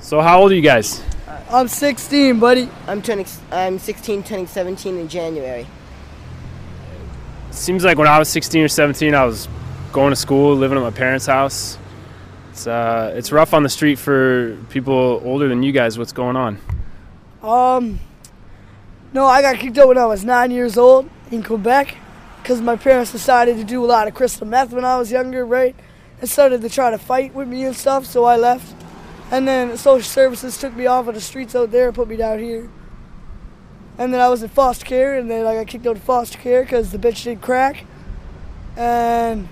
So how old are you guys? I'm 16, buddy. I'm 16, turning 17 in January. Seems like when I was 16 or 17, I was going to school, living at my parents' house. It's rough on the street for people older than you guys. What's going on? No, I got kicked out when I was 9 years old in Quebec because my parents decided to do a lot of crystal meth when I was younger, right? And started to try to fight with me and stuff, so I left. And then social services took me off of the streets out there and put me down here. And then I was in foster care, and then I got kicked out of foster care because the bitch did crack. And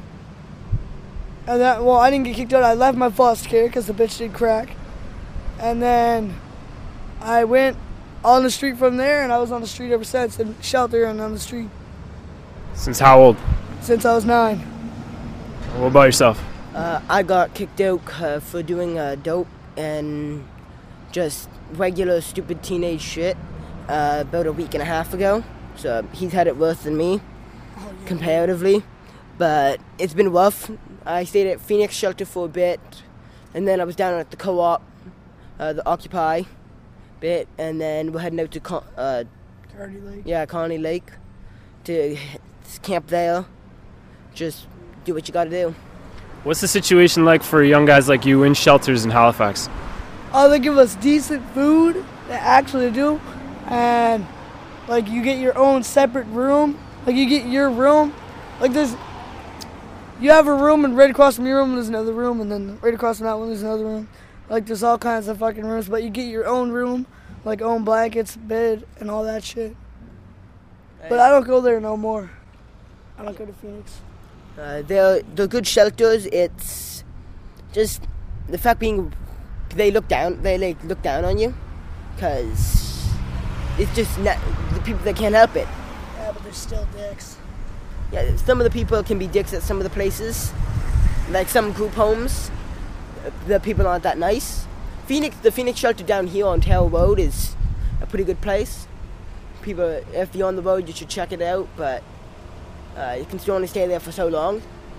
that, well, I didn't get kicked out. I left my foster care because the bitch did crack. And then I went on the street from there, and I was on the street ever since, in shelter and on the street. Since how old? Since I was 9. What about yourself? I got kicked out for doing dope and just regular stupid teenage shit about a week and a half ago. So he's had it worse than me, comparatively. But it's been rough. I stayed at Phoenix Shelter for a bit, and then I was down at the co-op, the Occupy bit, and then we're heading out to Kearney Lake. Yeah, Kearney Lake, to camp there. Just do what you gotta do. What's the situation like for young guys like you in shelters in Halifax? They give us decent food, they actually do, and like you get your own separate room. Like you get your room, like you have a room, and right across from your room there's another room, and then right across from that one there's another room. Like there's all kinds of fucking rooms, but you get your own room, like own blankets, bed, and all that shit. But I don't go there no more. I don't go to Phoenix. They're good shelters. It's just the fact being they look down on you, because it's just not the people that can't help it. Yeah, but they're still dicks. Yeah, some of the people can be dicks at some of the places, like some group homes. The people aren't that nice. The Phoenix shelter down here on Tail Road is a pretty good place. People, if you're on the road, you should check it out, but you can still only stay there for so long.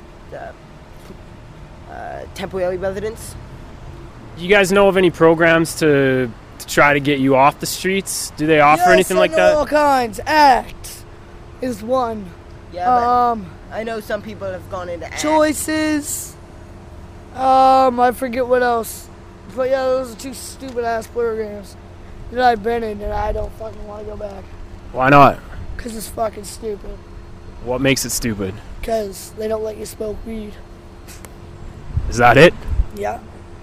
Temporary residents. Do you guys know of any programs to try to get you off the streets? Do they offer anything like that? All kinds. ACT is one. Yeah, but I know some people have gone into ACT. Choices. I forget what else. But yeah, those are two stupid ass programs that I've been in, and I don't fucking want to go back. Why not? Because it's fucking stupid. What makes it stupid? Because they don't let you smoke weed. Is that it? Yeah.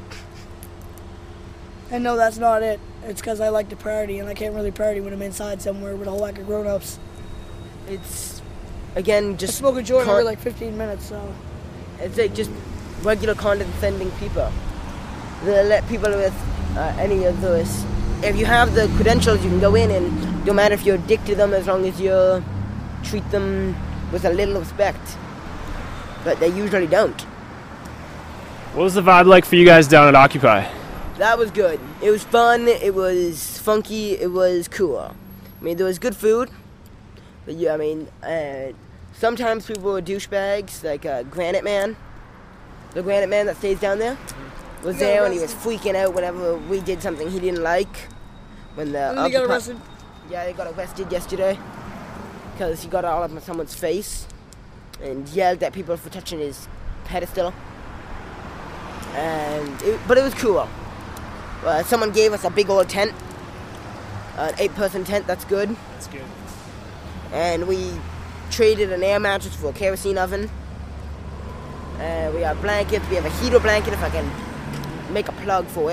And no, that's not it. It's because I like to party, and I can't really party when I'm inside somewhere with a whole whack of grown-ups. It's, again, just... I smoke a joint every like 15 minutes, so... It's like just regular condescending people. They let people with any of those... If you have the credentials, you can go in, and no matter if you're a dick to them, as long as you treat them with a little respect. But they usually don't. What was the vibe like for you guys down at Occupy? That was good. It was fun, it was funky, it was cool. I mean, there was good food. But yeah, I mean, sometimes people were douchebags, like Granite Man. The Granite Man that stays down there was there, and he was freaking out whenever we did something he didn't like. When the he got arrested? Yeah, he got arrested yesterday because he got all up in someone's face and yelled at people for touching his pedestal. But it was cool. Someone gave us a big old tent, an 8-person tent. That's good. That's good. And we traded an air mattress for a kerosene oven. We have blankets. We have a heater blanket, if I can make a plug for it.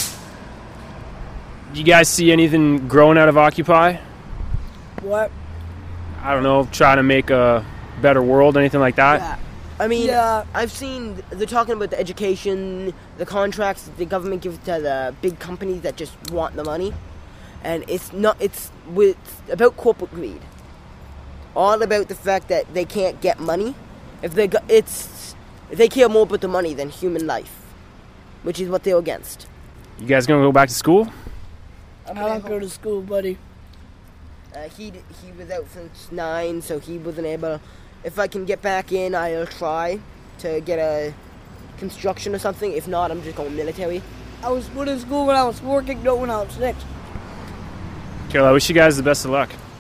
Do you guys see anything growing out of Occupy? What? I don't know, trying to make a better world, anything like that? Yeah. I mean, I've seen, they're talking about the education, the contracts that the government gives to the big companies that just want the money. And it's about corporate greed. All about the fact that they can't get money. They care more about the money than human life, which is what they're against. You guys gonna go back to school? I don't go to school, buddy. He was out since 9, so he wasn't able. If I can get back in, I'll try to get a construction or something. If not, I'm just going military. I was put in school when I was 4, kicked out when I was 6. Carol, I wish you guys the best of luck.